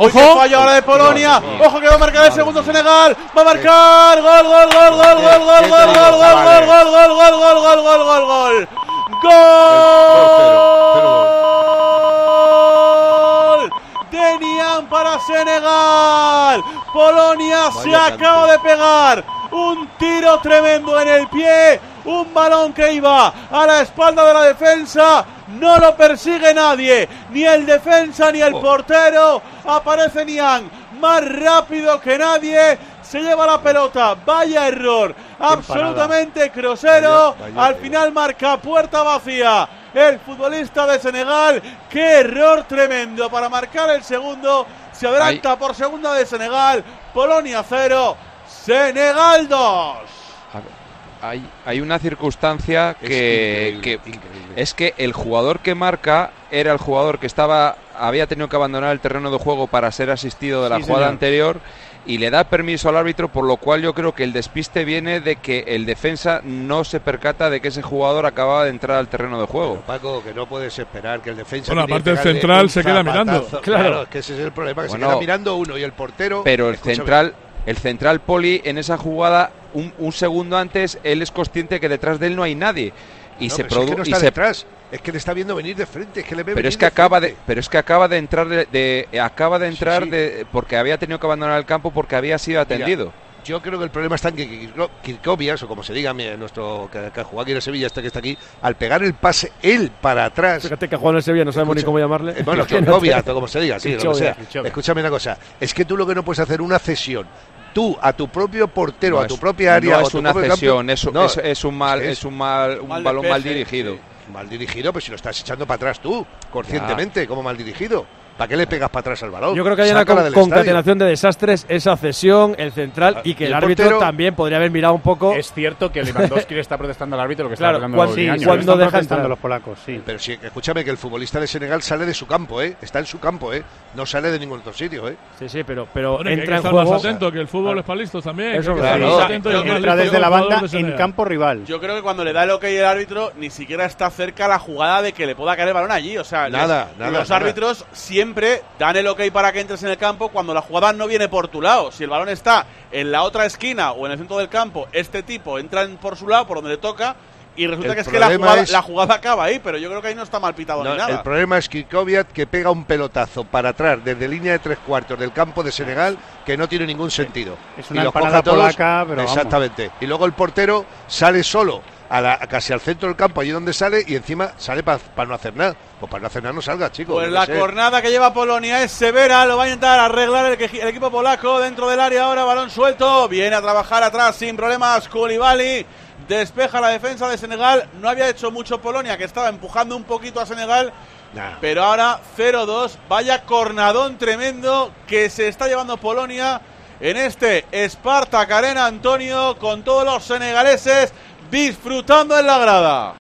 ¡Ojo! ¡Qué fallo ahora de Polonia! ¡Ojo que va a marcar el segundo Senegal! ¡Va a marcar! ¡Gol, gol, gol, gol, gol, gol, gol, gol, gol, gol, gol, gol, gol, gol, gol, gol, gol, gol! ¡Gol! De Niang para Senegal. Polonia se acaba de pegar un tiro tremendo en el pie. Un balón que iba a la espalda de la defensa. No lo persigue nadie, ni el defensa ni el portero. Aparece Niang, más rápido que nadie. Se lleva la pelota. Vaya error, absolutamente grosero. Al final marca puerta vacía el futbolista de Senegal. Qué error tremendo para marcar el segundo. Se adelanta por segunda de Senegal. Polonia 0, Senegal 2. Hay una circunstancia que es que el jugador que marca era el jugador que había tenido que abandonar el terreno de juego para ser asistido de la jugada anterior, y le da permiso al árbitro, por lo cual yo creo que el despiste viene de que el defensa no se percata de que ese jugador acababa de entrar al terreno de juego. Pero, Paco, que no puedes esperar que el defensa... Bueno, aparte el central se queda mirando. Claro, es que ese es el problema, que se queda mirando uno, y el portero... Pero el central Poli en esa jugada, un segundo antes, él es consciente que detrás de él no hay nadie. Y no, se produce. Es que no está detrás, es que le está viendo venir de frente, es que le ve venir pero es que acaba de entrar porque había tenido que abandonar el campo porque había sido atendido. Mira, yo creo que el problema está en que Kirkovias, o como se diga, nuestro que jugó aquí en Sevilla, que está aquí, al pegar el pase él para atrás. Fíjate que jugó en Sevilla, no sabemos ni cómo llamarle. Bueno, Kirkovias, o como se diga, sí, lo que sea. Escúchame una cosa, es que tú lo que no puedes hacer una cesión. Tú a tu propio portero, a tu propia área, no es una cesión, es un balón mal dirigido. Mal dirigido, pero si lo estás echando para atrás tú, conscientemente, como mal dirigido. ¿Para qué le pegas para atrás al balón? Yo creo que hay una concatenación de desastres, esa cesión, el central, y que el árbitro también podría haber mirado un poco. Es cierto que Lewandowski le está protestando al árbitro, lo que está hablando cuando deja entrar los polacos, sí. Pero sí, escúchame, que el futbolista de Senegal sale de su campo, está en su campo, no sale de ningún otro sitio, Sí, pero bueno, entra en juego. Hay que estar más atento, que el fútbol es para listos también. Eso, claro. Entra desde la banda en campo rival. Yo creo que cuando le da el ok el árbitro, ni siquiera está cerca la jugada de que le pueda caer el balón allí. O sea, los árbitros siempre dan el ok para que entres en el campo cuando la jugada no viene por tu lado. Si el balón está en la otra esquina o en el centro del campo, este tipo entra por su lado, por donde le toca, y resulta que es que la jugada acaba ahí, pero yo creo que ahí no está mal pitado ni nada. El problema es Kirkovias, que pega un pelotazo para atrás desde línea de 3/4 del campo de Senegal, que no tiene ningún sentido. Es una empanada polaca, pero exactamente. Vamos. Y luego el portero sale solo casi al centro del campo, allí donde sale, y encima sale para no hacer nada. Pues para no hacer nada no salga, chicos. Pues la jornada que lleva Polonia es severa, lo va a intentar arreglar el equipo polaco dentro del área. Ahora balón suelto, viene a trabajar atrás sin problemas Koulibaly, despeja la defensa de Senegal. No había hecho mucho Polonia, que estaba empujando un poquito a Senegal, pero ahora 0-2, vaya cornadón tremendo que se está llevando Polonia en este Spartak Arena, Antonio, con todos los senegaleses disfrutando en la grada.